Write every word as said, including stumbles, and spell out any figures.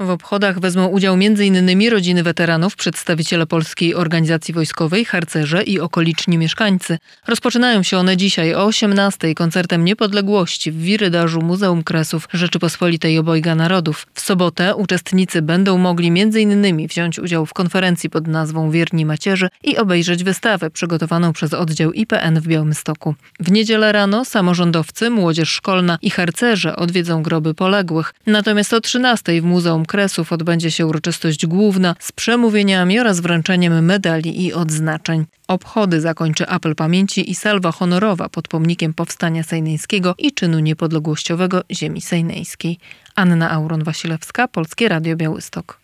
W obchodach wezmą udział między innymi rodziny weteranów, przedstawiciele Polskiej Organizacji Wojskowej, harcerze i okoliczni mieszkańcy. Rozpoczynają się one dzisiaj o osiemnastej koncertem Niepodległości w wirydarzu Muzeum Kresów Rzeczypospolitej Obojga Narodów. W sobotę uczestnicy będą mogli między innymi wziąć udział w konferencji pod nazwą Wierni Macierzy i obejrzeć wystawę przygotowaną przez oddział I P N w Białymstoku. W niedzielę rano samorządowcy, młodzież szkolna i harcerze odwiedzą groby poległych. Natomiast o trzynastej w Muzeum Kresów odbędzie się uroczystość główna z przemówieniami oraz wręczeniem medali i odznaczeń. Obchody zakończy apel pamięci i salwa honorowa pod pomnikiem Powstania Sejneńskiego i czynu niepodległościowego ziemi sejneńskiej. Anna Auron-Wasilewska, Polskie Radio Białystok.